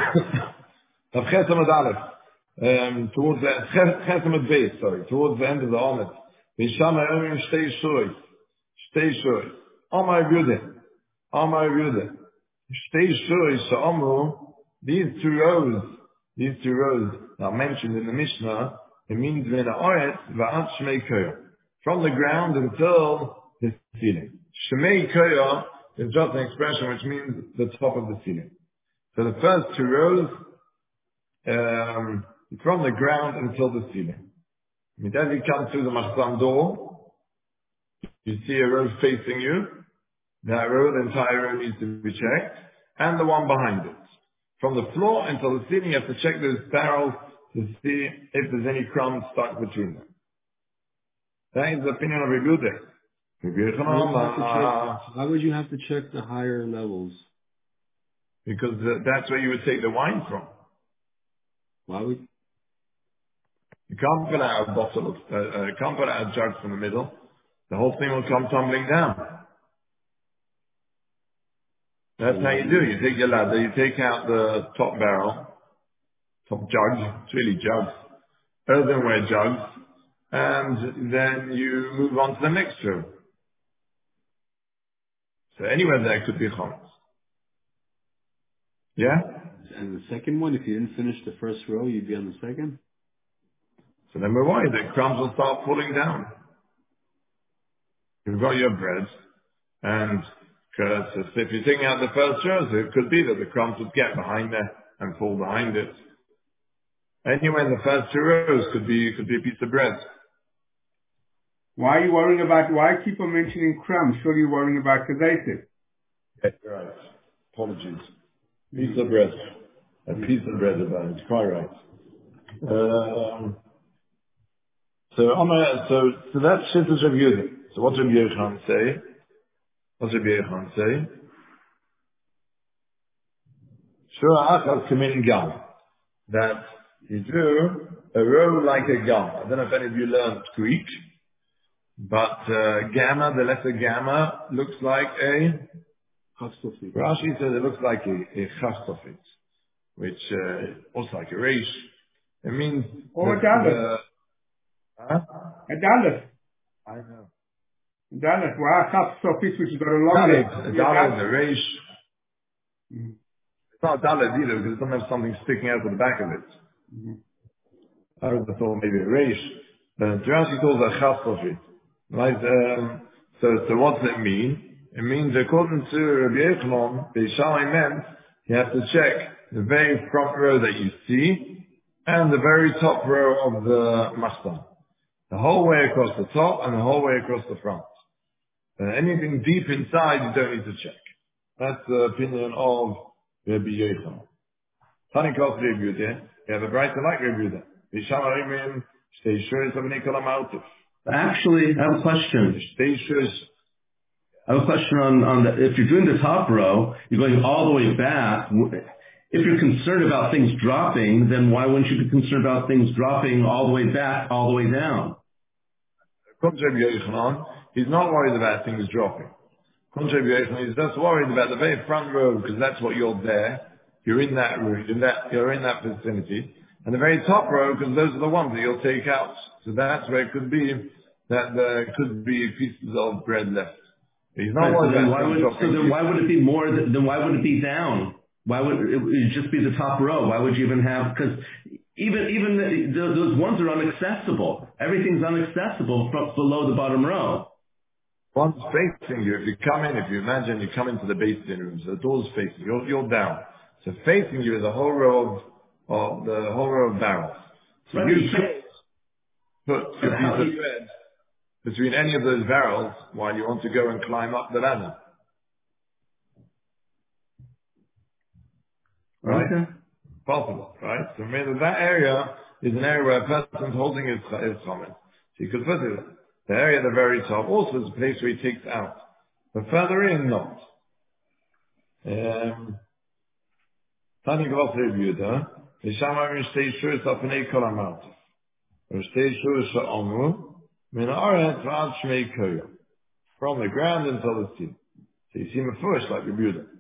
Of Chesamad Aleph, towards the Chesamad base, sorry, towards the end of the Omet. Vishama Omim Shtei Shoy. Amar Yude. Shtei Shoy Sha'amu, these two rows are mentioned in the Mishnah. It means Vena Oret Va'at Shmei Koya. From the ground until the ceiling. Shmei Koya is just an expression which means the top of the ceiling. So the first two rows, from the ground until the ceiling. As you come through the machzan door, you see a row facing you. That row, the entire row needs to be checked, and the one behind it. From the floor until the ceiling, you have to check those barrels to see if there's any crumbs stuck between them. That is the opinion of Rebbe Yochanan. Why would you have to check the higher levels? Because that's where you would take the wine from. Why would? You can't put out a bottle, can't put out a jug from the middle. The whole thing will come tumbling down. That's how you do it. You take your ladder, you take out the top barrel, top jugs, it's really jugs, earthenware jugs, and then you move on to the next row. So anywhere there could be chametz. Yeah? And the second one, if you didn't finish the first row, you'd be on the second? So then we're worried that crumbs will start falling down. You've got your bread, and if you're taking out the first row, so it could be that the crumbs would get behind there and fall behind it. Anywhere in the first two rows could be a piece of bread. Why are you worrying about, why keep on mentioning crumbs? Surely you're worrying about kedaitik. Yeah, right. Apologies. Piece of bread. A piece of bread about it. Quite right. So that's Shittas Rav Yehuda. So what Rav Yochanan say? Shura Achaz Kamin Gam. That you do a row like a gam. I don't know if any of you learned Greek, but gamma, the letter gamma, looks like a Chastofit. Rashi says it looks like a chastofit, which also like a reish. It means Or a dalet. A dalet. I know. Dalet. Why a chastofit which has got a long Dalet, a dalet, a reish. Mm-hmm. It's not dalet either because it doesn't have something sticking out of the back of it. Mm-hmm. I would have thought maybe a reish. But Rashi calls it a chastofit. Right? So what does it mean? It means according to Rabbi Yochanan, the Shammai meant you have to check the very front row that you see and the very top row of the machzan. The whole way across the top and the whole way across the front. Anything deep inside you don't need to check. That's the opinion of Rabbi Yochanan. Tani Kos Rabbi Yehuda, you have a brighter like Rabbi Yehuda. The Shammai mean, stay sure it's of Nikola Mautif. Actually, I have a question. Stay sure. I have a question on the, if you're doing the top row, you're going all the way back. If you're concerned about things dropping, then why wouldn't you be concerned about things dropping all the way back, all the way down? According to Rabbi Yochanan, he's not worried about things dropping. According to Rabbi Yochanan, he's just worried about the very front row because that's what you're there. You're in that room, you're in that vicinity. And the very top row because those are the ones that you'll take out. So that's where it could be that there could be pieces of bread left. He's not worried about things dropping. So then why would it be more, then why would it be down? Why would it just be the top row? Why would you even have, because even those ones are unaccessible. Everything's unaccessible from below the bottom row. One's facing you. If you come in, if you imagine you come into the basement room, so the door's facing you, you're down. So facing you is a whole row of the whole row of barrels. So Right, you put a piece of bread between any of those barrels while you want to go and climb up the ladder. Right? Okay. Possible, right? So maybe that area is an area where a person's holding his chametz. So you could put it, the area at the very top also is a place where he takes out. But further in, not. Tani Gvas Rebuta, the Shammai Shtei Shuris Apnei Kol HaMaut. Or Shtei Shuris Sha'omu, Min Haaretz V'ad Shmei Koyah. From the ground until the sea. So you see him first like Rebuta.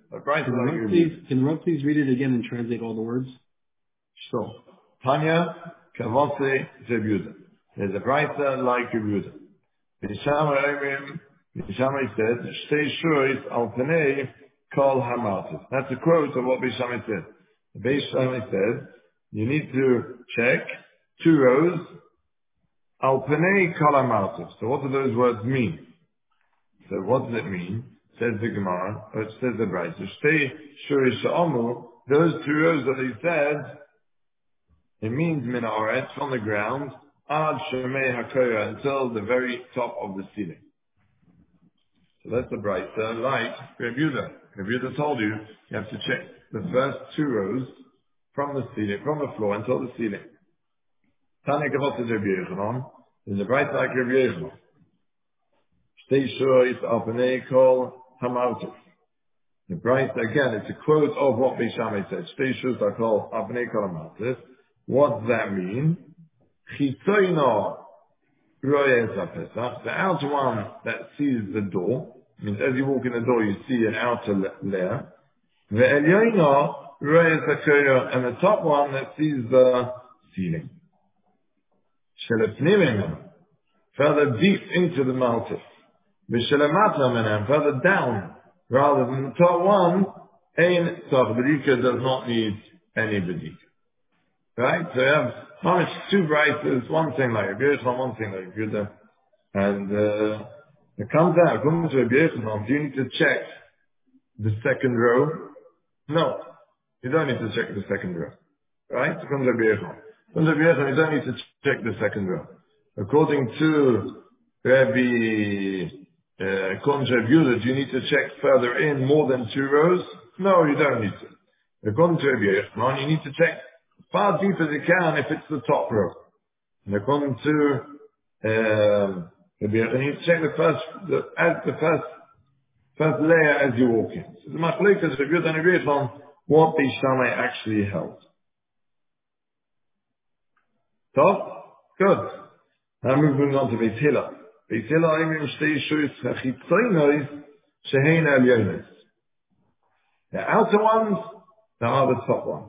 A Braisa Can like Rav Rabbi please, Yehuda. can Rav please read it again and translate all the words? Sure. Tanya, Kavose, Zebuda. There's a Braisa like Yehuda. Nishama said, Shtei Shuris al Panei Kol Hamatis. That's a quote of what Beishamai said. Beishamai said, you need to check 2 rows al Panei Kol Hamatis. So what do those words mean? So what does it mean? Says the Gemara, or it says the Braisa. Shtei Shuris Sha'amu, those 2 rows that he said, it means min haaretz, from the ground, ad shemei hakoya, until the very top of the ceiling. So that's the Braisa, like Rabbi Yehuda. Rabbi Yehuda told you, you have to check the first 2 rows from the ceiling, from the floor until the ceiling. Tanya Kavot is Rabbi Yechanan, is a Braisa like Rabbi Yechanan. Shtei shuris al panei kol hamartus. The Braisa, again, it's a quote of what Beishamai said. Shtei shuris al panei kol hamartus. What does that mean? Chitzoino royes ha-pesach, the outer one that sees the door, means as you walk in the door you see an outer layer. Ve'elyoino royes ha-koyo, and the top one that sees the ceiling. Shelefnimim, further deep into the malchus. V'shelemata menem, further down, rather than the top one, ein tzach bedika, does not need any bedika. Right? So you have mamish 2 Braisas, one thing like Rabbi Yechanan, one thing like Rabbi Yehuda. And it comes out, according to Rabbi Yechanan, do you need to check the second row? No. You don't need to check the second row. Right? According to Rabbi Yechanan. According to Rabbi Yechanan, you don't need to check the second row. According to according to Rabbi Yehuda, do you need to check further in more than 2 rows? No, you don't need to. According to Rabbi Yechanan, you need to check far deep as you can if it's the top row. And according to Rabbi Yechanan, you need to check the first layer as you walk in. So the Machlokas Rabbi Yehuda and Rabbi Yechanan, what Beishamai actually held. Top? Good. Now moving on to Beit Hillel. Beit Hillel Eimim Shtei Shuris Chachitzoinos Shehein Elyonis. The outer ones, the are the top ones.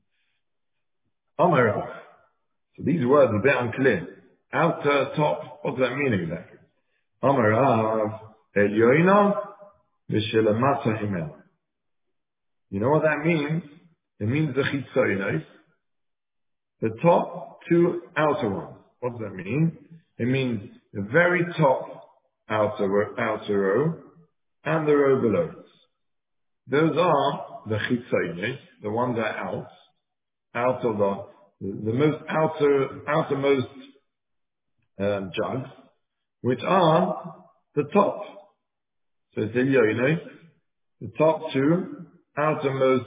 Amarav. So these words are a bit unclear. Outer, top, what does that mean exactly? Amarav Elyoino V'Shelemata Himel. You know what that means? It means the Chitzoinos, the top 2 outer ones. What does that mean? It means the very top outer row and the row below it. Those are the chitzonis, the ones that are out of the most outermost jugs, which are the top. So it's elyonos, the top 2 outermost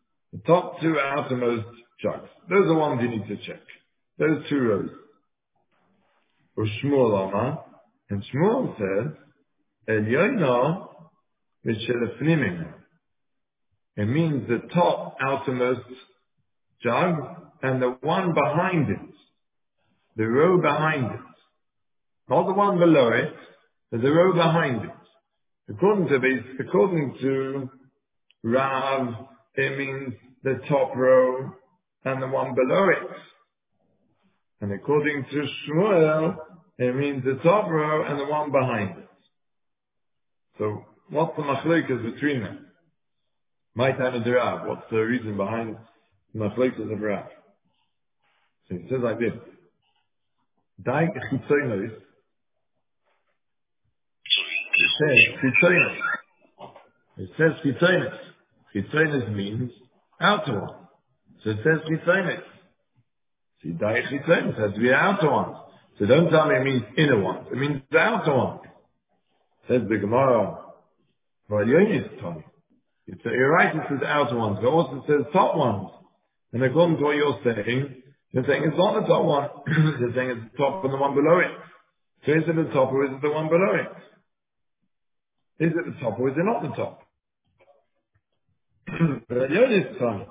jugs. Those are the ones you need to check. Those 2 rows. Or Shmuel Amar, and Shmuel says, Elyono v'shelefnimim. It means the top outermost jug and the one behind it, the row behind it, not the one below it, but the row behind it. According to Rav, it means the top row and the one below it. And according to Shmuel, it means the top row and the one behind it. So, what's the machlokas between them? Maitan and Rav. What's the reason behind the machlokas of Rav? So it says like this. Daik chitzonos. It says chitzonos. Chitzonos means outer one. So it says chitzonos. See, daik chitzonos has to be outer ones. So don't tell me it means inner ones. It means the outer one. Says the Gemara. Well, you only tell me. You're right, it says outer ones, but also it says top ones. And according to what you're saying it's not the top one. You're saying it's the top and the one below it. So is it the top or is it the one below it? Is it the top or is it not the top? But Yonis time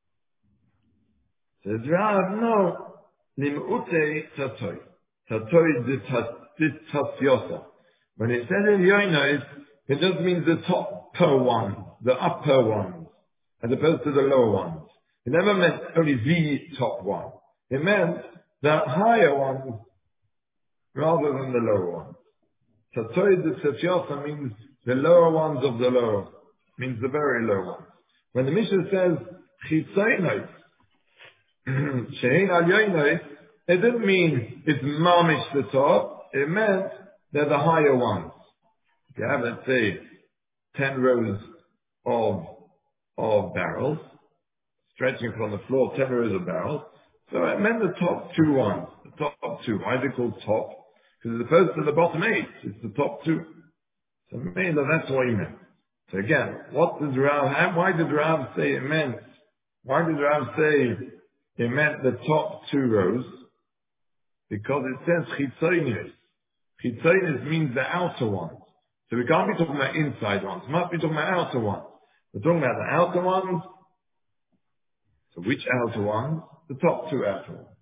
says Rav, no. Nim'ute tatoi. Tatoi ditatiosa. When it says in Yonis, it just means the top per one. the upper ones as opposed to the lower ones. It never meant only the top one. It meant the higher ones rather than the lower ones. So the Tzatziyosa means the lower ones of the lower, means the very low ones. When the Mishnah says Chitzaynos, Shein al Yoinos, it didn't mean it's mamish the top. It meant they're the higher ones. If you have, let's say, 10 rows of barrels, stretching from the floor, 10 rows of barrels. So it meant the top two ones, the top two. Why are they called top? Because as opposed to the bottom 8, it's the top two. So maybe that's what he meant. So again, why did Rav say it meant? Why did Rav say it meant the top 2 rows? Because it says chitzonis. Chitzonis means the outer ones. So we can't be talking about inside ones. We must be talking about outer ones. We're talking about the outer ones. So which outer ones? The top 2 outer ones.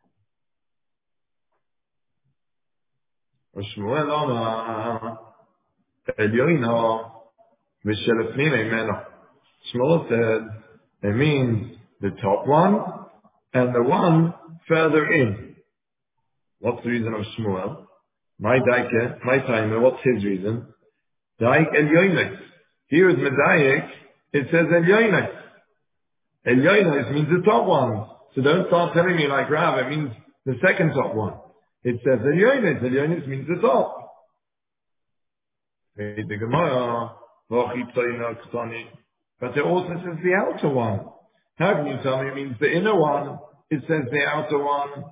Shmuel Omar Elyoino V'shelefnim Eimeno. Shmuel said it means the top one and the one further in. What's the reason of Shmuel? My timer, what's his reason? Daik Elyoinos. Here is Medayik, it says Elyoinos. Elyoinos means the top one. So don't start telling me like Rav, it means the second top one. It says Elyoinos. Elyoinos means the top. The Gemara, but it also says the outer one. How can you tell me it means the inner one? It says the outer one.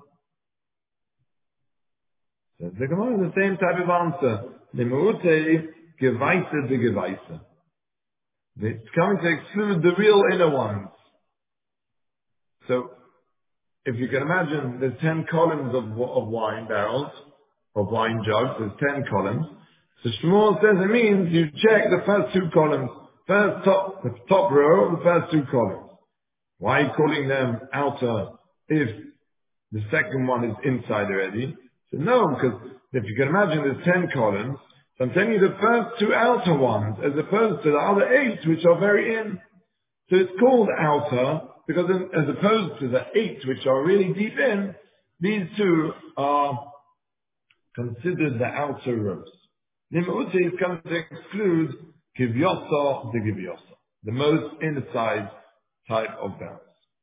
Says the Gemara, the same type of answer. The Meute Geweise de Geweise. It's coming to exclude the real inner ones. So, if you can imagine, there's 10 columns of wine barrels, of wine jugs, there's 10 columns. So Shmuel says it means you check the first 2 columns, the top row of the first 2 columns. Why are you calling them outer if the second one is inside already? So no, because if you can imagine there's 10 columns, so I'm telling you the first 2 outer ones as opposed to the other 8 which are very in. So it's called outer because as opposed to the 8 which are really deep in, these 2 are considered the outer rows. Nim'ute is coming to exclude Givyosa the Givyosa, the most inside type of barrels.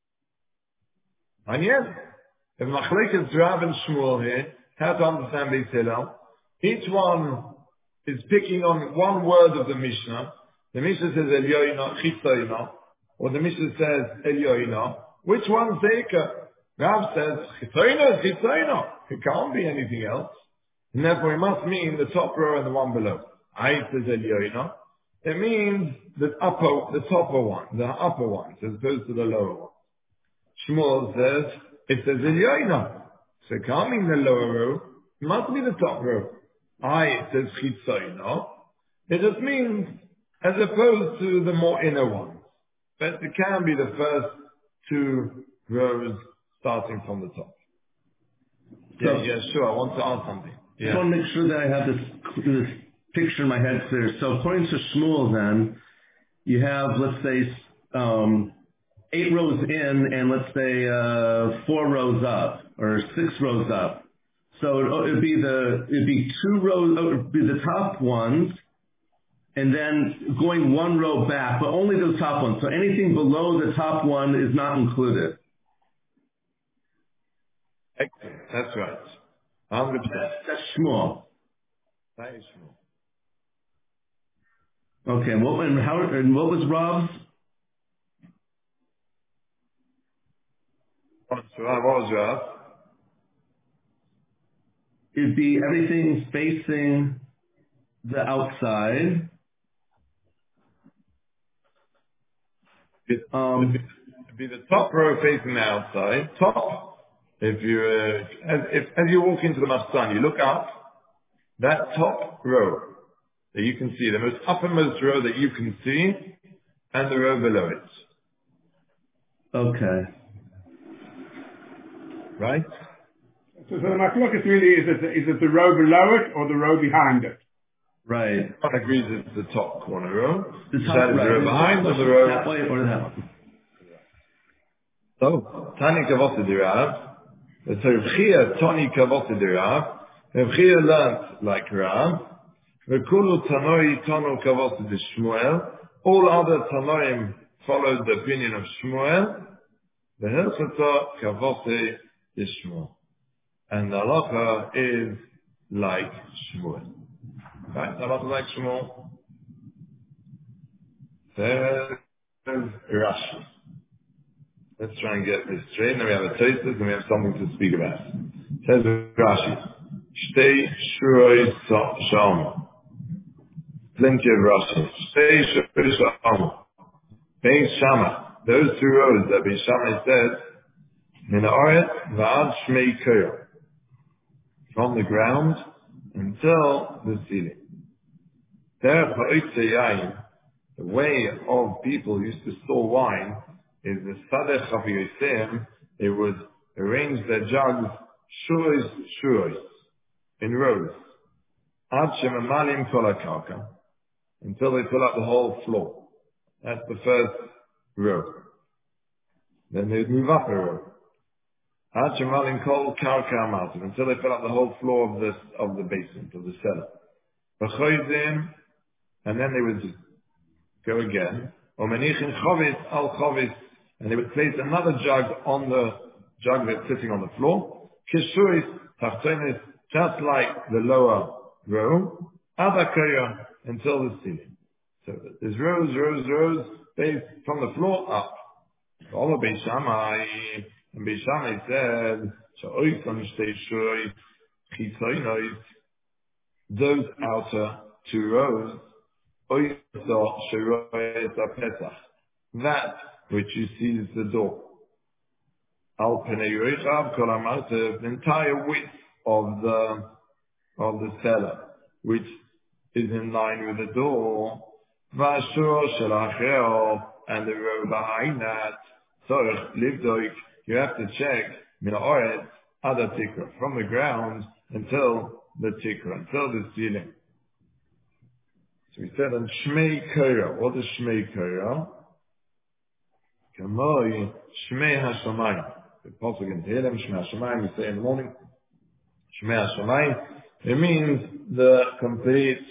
And yet, if Machlekes Rav and Shmuel here, how to understand Beis Hillel, each one is picking on one word of the Mishnah. The Mishnah says Elyoina, Chitzoina, or the Mishnah says Elyoina. Which one's Seika? Rav says Chitzoina is Chitzoina. It can't be anything else. And therefore it must mean the top row and the one below. I says Elyoina. It means the upper ones, as opposed to the lower ones. Shmuel says, it says Elyoina. So it can't mean the lower row. It must be the top row. It says Chitzoina. It just means as opposed to the more inner ones. But it can be the first 2 rows starting from the top. Yeah, sure. I want to ask something. I just want to make sure that I have this picture in my head clear. So according to Shmuel then, you have, let's say, 8 rows in and let's say 4 rows up or 6 rows up. So it'd be 2 rows, it would be the top ones and then going 1 row back, but only the top ones. So anything below the top one is not included. Excellent. That's right. 100%. That's Shmuel. That is Shmuel. Okay, and what was Rob's? What was Rav? It'd be everything facing the outside. It'd be the top row facing the outside. Top. If you, as you walk into the Machzan, you look up, that top row that you can see, the most uppermost row that you can see, and the row below it. Okay. Right? So the machloket really is it the row below it or the row behind it? Right. One agrees it's the top corner row. The That top, is the right. row behind or the row. That way or that way. So, Tani Kavote Dirav. The Terchia Tani Kavote Dirav. Reb Chia learned like Rav. V'kulu Tanoi Tanu Kavote de Shmuel. All other Tanoim followed the opinion of Shmuel. The Hilchata Kavote de Shmuel. And the halacha is like Shmuel. Right? The halacha is like Shmuel. There's Rashi. Let's try and get this straight. Then we have a taste and we have something to speak about. Says Rashi. Shtei Shuroi Shalom. Plenty of Rashi. Shtei Shuroi Shalom. Beis Shammai. Those two rows that Beis Shammai said, Min Haaretz V'ad Shmei Koyo. From the ground until the ceiling. Derech ha'otzei yain, the way of people used to store wine is the sadech chaviyosim. They would arrange their jugs shuros in rows. Ad shemamalim kol hakarka, until they fill up the whole floor. That's the first row. Then they'd move up a row. Ad shemamalim kol karka amatim, until they fill up the whole floor of the basement, of the cellar. V'choizim, and then they would go again. Or menichin chovis al chovis, and they would place another jug on the jug that's sitting on the floor. Kishuis tachtonis, just like the lower row. Adakaya, until the ceiling. So there's rows, based from the floor up. All of Beis Shammai, and Beis Shammai said, Sha'oisan shtei shuis chitzoinos, those outer two rows, that which you see is the door. Al Pnei Yoichav Kol HaMartev, the entire width of the cellar, which is in line with the door. Vashur Shel Achel, and the row behind that. Tzorich Livdoik, you have to check Min Haaretz Ad HaTikra, from the ground until the tikra, until the ceiling. So we said on Shmei Korah. What is Shmei Korah? Kamoi Shmei HaShamayim. The Pasuk in Tehillim, Shmei HaShamayim, we say in the morning, Shmei HaShamayim. It means the complete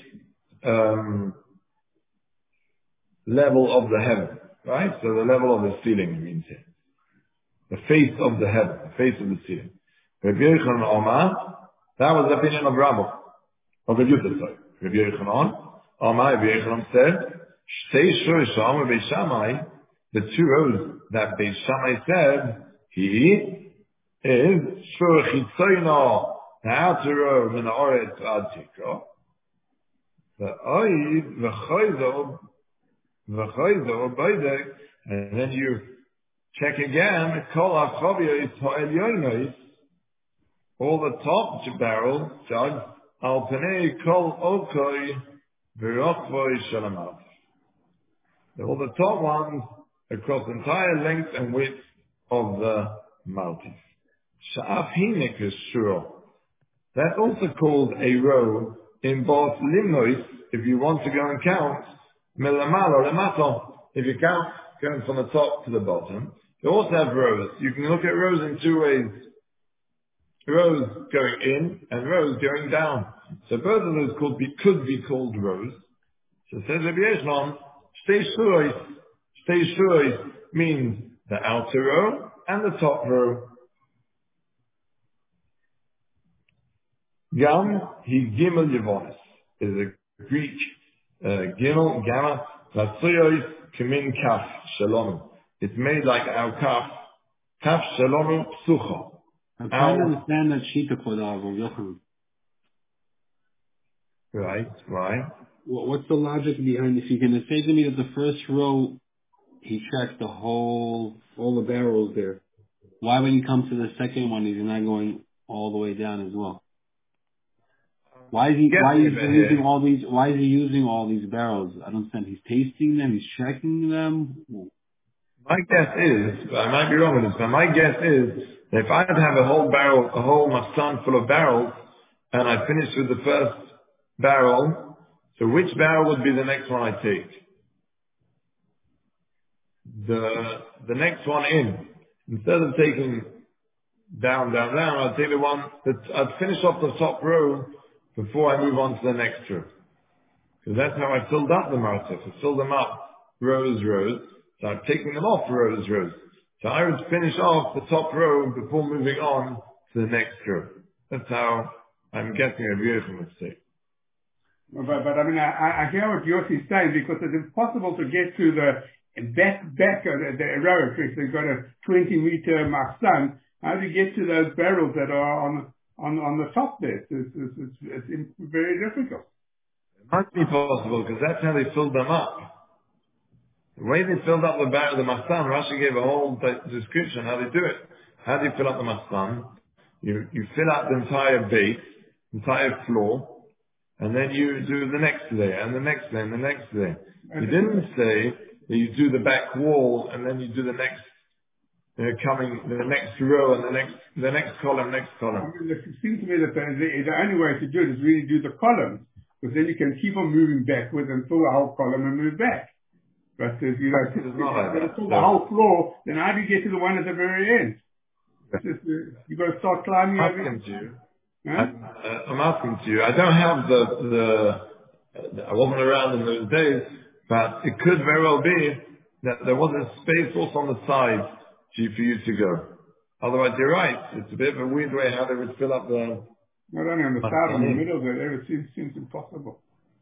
level of the heaven. Right? So the level of the ceiling, it means here. The face of the heaven, the face of the ceiling. Rabbi Yochanan Omar, that was the opinion of Rabbi. Of Rabbi Yudah, sorry. Rabbi Yochanan. Amar Rabbi Yochanan said, Shtei Shurei Shalom Beis Shammai, the two rows that Beis Shammai said, he is Shur Chitzoyno, the outer row, Min Haaretz Ad Tikra, the Oiv, V'choizo, Boidek, and then you check again, Kol HaChaviyos Ha'elyonos, all the top barrel jugs, Al Pnei Kol Okoi, all the top ones across the entire length and width of the maltis. Sha'af hinik is shur. That's also called a row in both limnois, if you want to go and count, melamal or lemato, if you count going from the top to the bottom. You also have rows. You can look at rows in two ways. Rows going in and rows going down. So both of those could be called rows. So says Rabbi Yochanan, Shtei Shuros means the outer row and the top row. Gam he Gimel Yevonis is a Greek Gimel Gamma Latsuyois Kimin Kaf Shalom. It's made like our kaf. Kaf Shalom Psucha. I'm trying to understand that shita for the Rabbi Yochanan. Right, why? What's the logic behind, if you're going to say to me that the first row, he checked all the barrels there, why when you come to the second one, he's not going all the way down as well? Why is he using all these barrels? I don't understand. He's tasting them, he's checking them. My guess is, I might be wrong with this, but my guess is that if I'd have a whole masan full of barrels, and I finished with the first barrel, So which barrel would be the next one I take? The next one in. Instead of taking down, I'd take the one that I'd finish off the top row before I move on to the next row. Because that's how I filled up the martif. I filled them up rows. So I'm taking them off rows. So I would finish off the top row before moving on to the next row. That's how I'm getting a Yochanan mistake. But I mean, I hear what Yossi is saying, because it's impossible to get to the back of the row. If they've got a 20-meter machzan, how do you get to those barrels that are on the top there? It's very difficult. It must be possible, because that's how they filled them up. The way they filled up the machzan, Rashi gave a whole description how they do it. How do you fill up the machzan? You fill up the entire base, entire floor, and then you do the next layer, and the next layer, and the next layer. You didn't say that you do the back wall, and then you do the next, the next row, and the next column. I mean, it seems to me that the only way to do it is really do the columns, because then you can keep on moving backwards and fill the whole column and move back. But if you don't fill the whole floor, then how do you get to the one at the very end? You've got to start climbing over. I'm asking to you. I don't have I wasn't around in those days, but it could very well be that there was a space also on the side for you to go. Otherwise, you're right. It's a bit of a weird way how they would fill up the... Not only on the side, in the middle there, it seems impossible.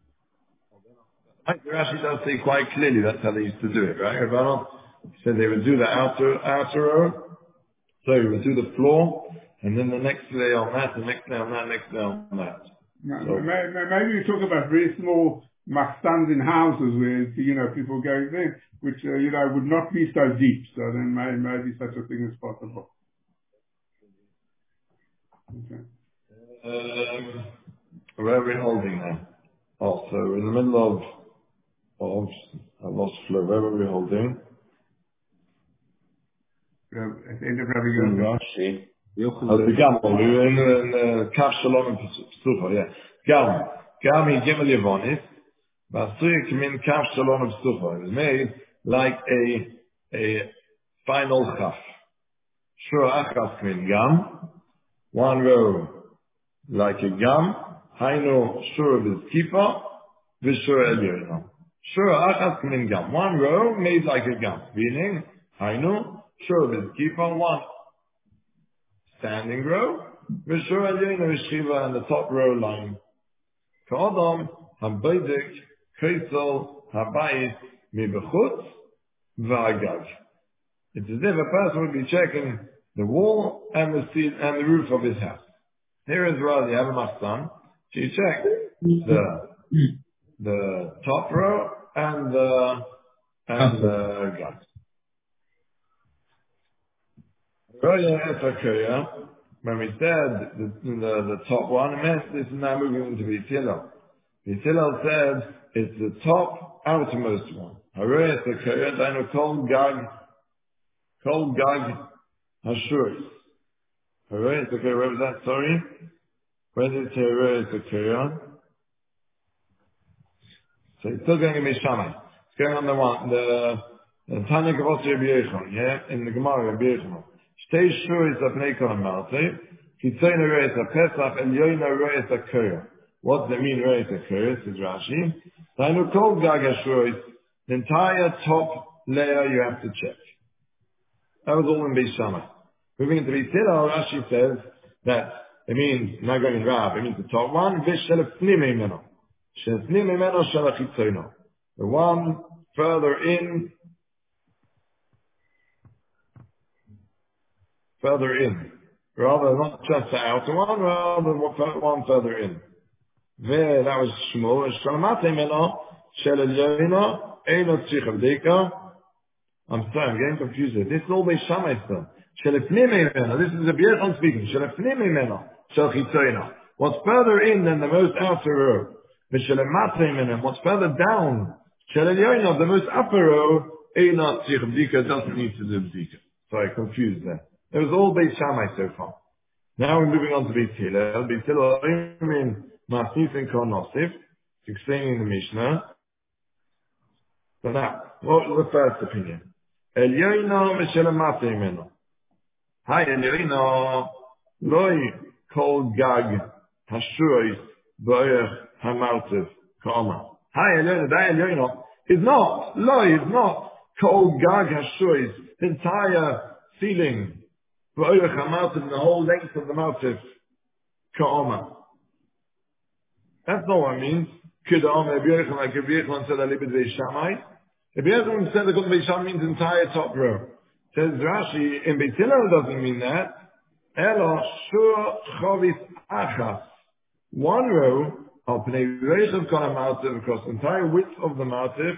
Rashi does say quite clearly that's how they used to do it, right? He said they would do the outer row, so you would do the floor, and then the next layer on that, the next layer on that, next layer on that. Maybe you talk about very small machzans in houses where, people go there, which, would not be so deep. So then maybe such a thing is possible. Okay. Where are we holding now? Oh, so we're in the middle of I lost flow. Where were we holding? At the end of Rabbi Rashi. The Gam. We were in Kaf Shalom and Psucha, yeah. Gam in Gimel Yevonis. Vasui Kmin Kaf Shalom and Psucha. It was made like a final Kaf. Shur Achas Kmin Gam. One row like a Gam. Hainu Shur Vizkifa. Vishur Elyono. Shur Achas Kmin Gam. One row made like a Gam. Meaning, Hainu Shur Vizkifa. One standing row, Vishur Elyono Vishiva, and the top row line. Ka'adam, Habaydik, Kaisel, Habayis, Mibechutz, Va'agav. It's as if a person would be checking the wall and the seat and the roof of his house. Here as well, you have a machzan, so you check the top row and the gav. When we said the top one, it meant this is now moving into the Hillel. The Hillel said it's the top outermost one. Harayas Akaya, Dino Kol Gag Hashuris. Harayas Akaya, where was that? Sorry? Where did it say Harayas Akaya? So it's still going in Mishamai. It's going on the one, the Tanya Gavos Rabbi Yechon, yeah, in the Gemara Rabbi Yechon. Stay sure it's a Pnei Kolam Malti. Kitzoyna Reis HaPesach and Yoyna Reis HaKoyer. What does it mean, Reis HaKoyer? Says Rashi. Tainu Kol Gag HaShuris. The entire top layer you have to check. That was all in Beis Shammai. Moving into Beis Hillel, Rashi says that it means, not going in Rav, it means the top one, V'shelef Pnimei Meno. Shelef Pnimei Meno Shelef Kitzoyna. The one further in, rather not just the outer one, rather one further in. That was Shmuel. Shalamatei Meno Shel Elyono Eino Tzich Avdeka. I'm sorry, I'm getting confused here. This is all Beis Shammai stuff. Shel Pnimei Meno. This is a B'yechon speaking. Shel Pnimei Meno Shel Chitzoyna. What's further in than the most outer row? V'shalamatei Meno. What's further down? Shel Elyono, the most upper row. Eino Tzich Avdeka doesn't need to do B'dika. Sorry, confused there. It was all Beis Shammai so far. Now we're moving on to Beis Hillel. Beis Hillel in Masnis and Konosif. explaining the Mishnah. So now, what's the first opinion? Elyoino v'shel amate imenu. Hi, Elyoino, loi kol gag hashuois b'oich hamartiv ka'oma. Hi, Elyoino, that Elyoino is not, loi is not kol gag hashuois, the entire ceiling, b'oich hamartiv, the whole length of the martiv ka'oma. That's not what it means. Kidam, Rabbi Yochanan, like Rabbi Yochanan said, Alibid Ve'Shamai. Rabbi Yochanan said the Kut Ve'Shamai means entire top row. Says Rashi, in Beit Hillel doesn't mean that. Elo Shur Chovis Achas. One row, Al Pnei Reichav Kol HaMartiv, across the entire width of the Martiv.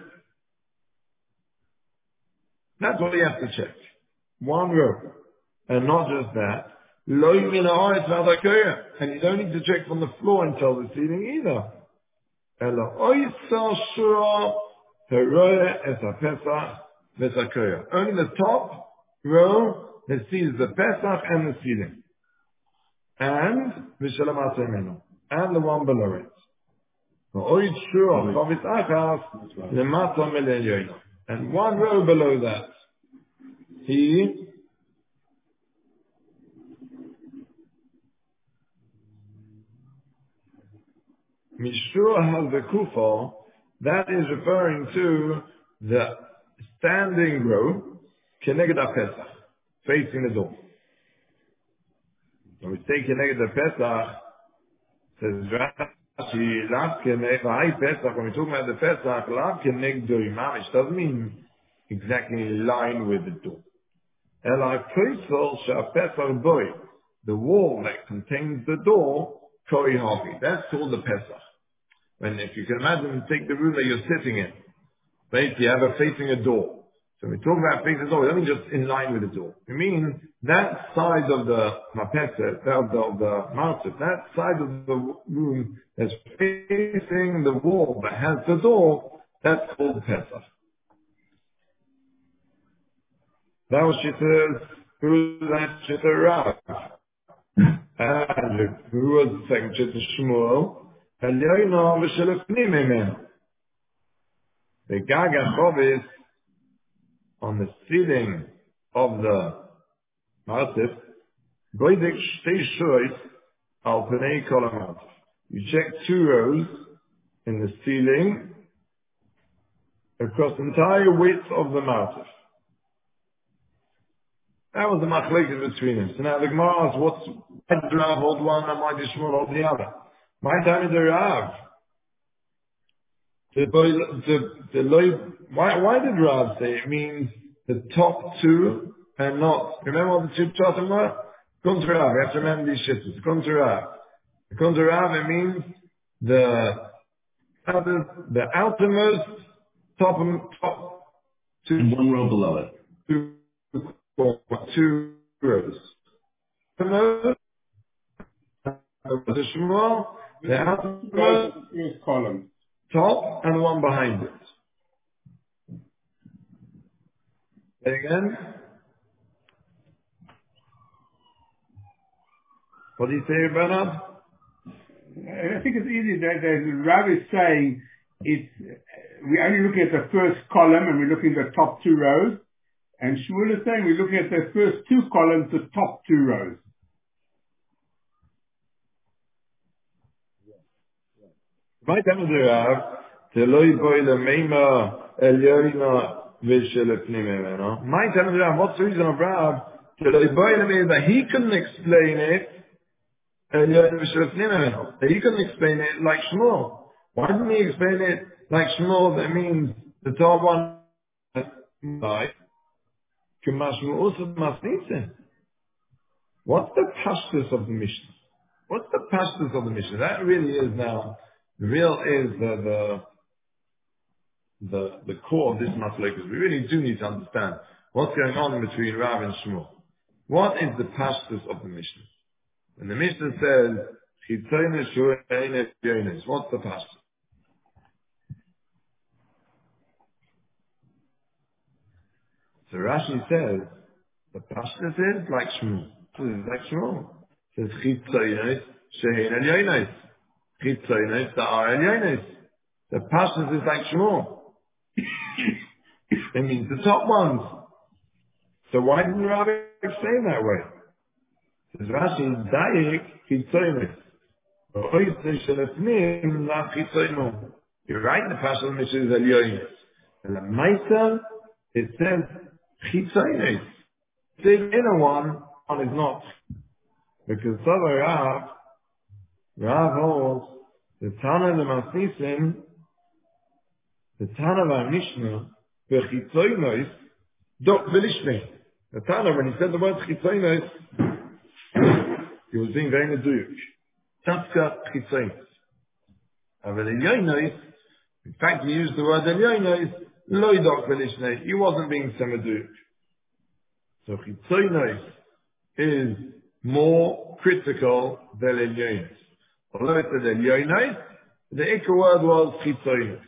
That's what you have to check. One row. And not just that. Lo Yimin Ha'aretz V'Ad HaKoyah. And you don't need to check from the floor until the ceiling either. Elo oisal shura heroya es ha-pesach v'sakoya. Only the top row that sees the Pesach and the ceiling. And v'shalom asemenu. And the one below it. Ois shura chavis achas lemata melelyoyno. And one row below that. He Mishur has the kufa, that is referring to the standing row, keneged Pesach, facing the door. When we say keneged Pesach, says Rashi, lav keneged Pesach, when we talk about the Pesach, lav keneged imamish, doesn't mean exactly in line with the door. Ela koisel she'apesach boy, the wall that contains the door, koi havi. That's called the Pesach. When, if you can imagine, take the room that you're sitting in. Right? You have facing a door. So when we talk about facing a door, we don't mean just in line with the door. We mean that side of the mapetzer, of the martyr, that side of the room that's facing the wall that has the door, that's called Pesach. That was Shita, who was that Shita Rav? And who was the second Shita Shmuel? And Yoino v'shelefnim imen. The Gaga Chovis on the ceiling of the Martif, Goydek Shtei Shois al Pnei Kol HaMartif. You check 2 rows in the ceiling across the entire width of the Martif. That was the machlekes between them. So now the Gemara asks, why did Rav hold one and why did Shmuel hold the other? My time is the Rav. Why did Rav say it means the top 2 and not? Remember what the 2 Pshatim were? Come to Rav. You have to remember these shittas. Come to Rav. Come to Rav, it means the outermost top 2. And 1 row below it. 2 rows. The outermost First column. top and 1 behind it. Say again. What do you say, Bernard? I think it's easy that Rav is saying we only look at the first column and we're looking at the top 2 rows. And Shmuel is saying we're looking at the first 2 columns, the top 2 rows. My time is Rav. Teloi boy the meima elyoina v'shelefnim imeno. My time is Rav. What's the reason of Rav? Teloi boy the meima that he couldn't explain it. Elyoina v'shelefnim imeno. That he couldn't explain it like Shmuel. Why didn't he explain it like Shmuel? That means the top one. Like K'mashmu usad masnitzin. What's the pashtus of the Mishnah? What's the pashtus of the Mishnah? That really is now. The real is the core of this machlokes. We really do need to understand what's going on between Rav and Shmuel. What is the pashtus of the Mishnah? When the Mishnah says, Chitzonos shu'ein yonis, what's the pashtus? So Rashi says, the pashtus is like Shmuel. It's like Shmuel. It says, Chitzonos she'ein yonis. Chitzonos da'ar yonis. The Pashas is like Shmuel. It means the top ones. So why didn't Rabbi explain that way? Says Rashi, Dayik Chitzonis. You're right, the Pashas Mishnah is Elyonis. And the Maisa, it says Chitzonis. The inner one is not. Because Rav holds the Tana the Masnisim, the Tana of our Mishnah, the Chitzonos, Dok Velishne. The Tana, when he said the word Chitzonos, he was being very meduyuk. Tatka Chitzonos. But Elyonos, in fact, he used the word Elyonos, Loi Dok Velishne. He wasn't being so meduyuk. So Chitzonos is more critical than Elyonos. Although it said Elyonos, the Ikka word was Chitzonos.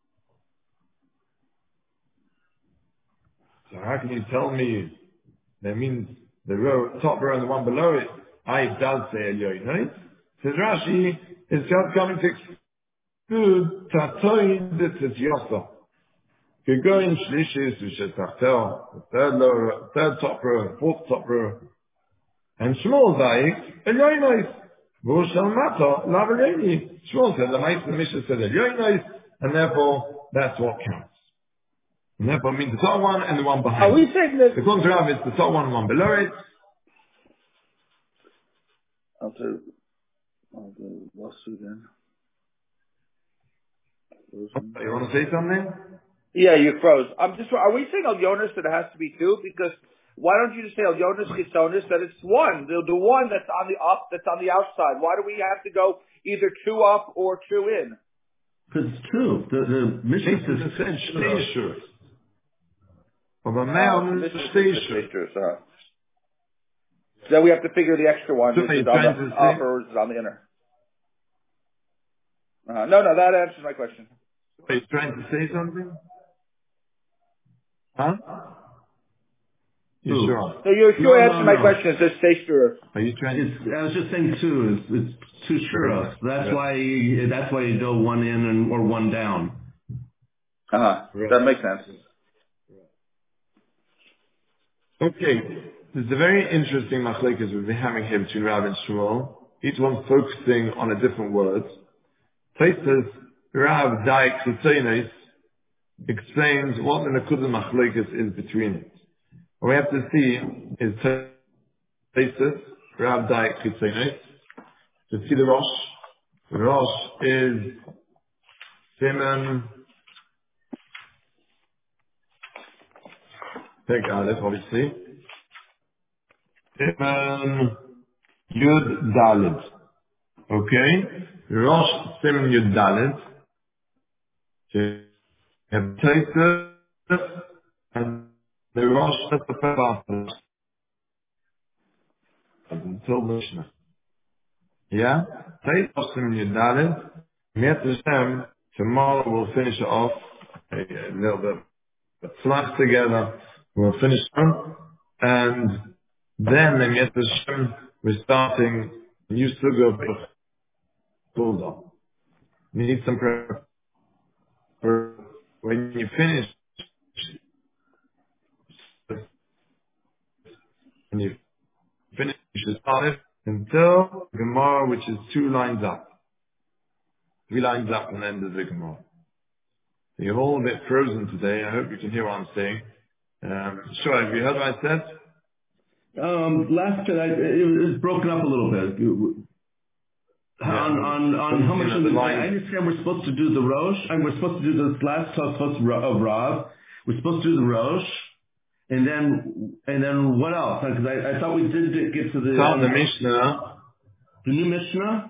So how can you tell me that means the row, top row and the one below it, it does say Elyonos? Says Rashi, it's just coming to exclude Tatoin the Tzyosa. Gegoin Shlishis, which is Tachtel, the third top row, fourth top row. And Shmuel Zayik, Elyonos. V'ushal Mata, Lavareni. Shmuel said, the Ma'aseh Mishnah said Elyonos, and therefore, that's what counts. And therefore it means the top one and the one behind. Are we saying that? The contrary is the top one and one below it. I'll do what's again? You want to say something? Yeah, you froze. Are we saying El Yonis that it has to be two? Because why don't you just say El Yonis Chisonis that it's one? The one that's on the up, that's on the outside. Why do we have to go either two up or two in? Because it's two. The Mishnah says Stay sure. Of a man, stay sure. So then we have to figure the extra one. So Is it on the upper or is it on the inner? No, that answers my question. Are you trying to say something? Huh? You sure? So you're sure answering my question. It says stay sure. Are you trying to? I was just saying two. It's two shuros. That's why you go one in or one down. That makes sense. Okay. There's a very interesting machlekes we've been having here between Rav and Shmuel. Each one focusing on a different word. Places Rav Daik Chitzonos explains what the Nekudah machlekes is between it. What we have to see is places Rav Daik Chitzonos. To see the Rosh. The Rosh is Siman. Take Aleph, obviously. Siman Yud Dalet. Okay? Rosh Siman Yud Dalet. You have Tosfos and the Rosh at the Pefach until Mishnah. Yeah? Tosfos Siman Yud Dalet. Miat Hashem, tomorrow we'll finish it off a little bit flat together. We'll finish them. And then in Miat Hashem, we're starting a new sugar of Bulldog. Need some prep. When you finish, you start it until Gemara, which is 2 lines up. 3 lines up and then there's the Gemara. So you're all a bit frozen today. I hope you can hear what I'm saying. Sure, have you heard what I said? Last bit, it was broken up a little bit. On how much of the line? I understand we're supposed to do the Rosh, and we're supposed to do this last Tosfos of Rav. We're supposed to do the Rosh, and then what else? Because I thought we did get to the Mishnah. The new Mishnah.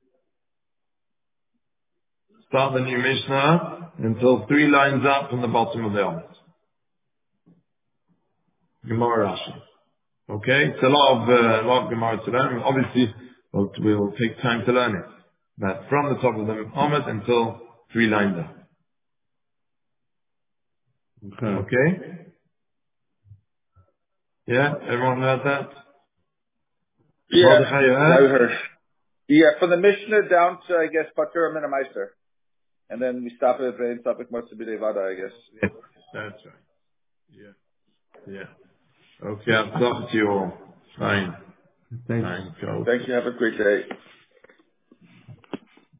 Start the new Mishnah until 3 lines up from the bottom of the Amud. Gemara Rashi. Okay, it's a lot of Gemara to learn. Obviously, we'll take time to learn it. But from the top of the Amud until 3 lines up. Okay? Yeah, everyone heard that? Yeah, Mordechai, you heard? I heard. Yeah, from the Mishnah down to, I guess, Patur and Meister. and then we stop it and stop it much Vada, I guess. Yeah, that's right. Yeah. Okay, I'll talk to you all. Fine. Thanks. Fine, go. Thank you. Have a great day.